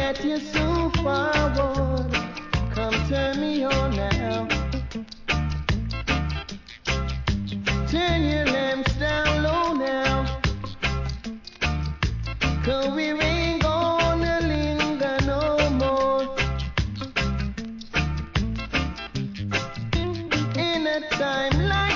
that you're so forward. Come turn me on now. Turn your lamps down low now. 'Cause we ain't gonna linger no more. In a time like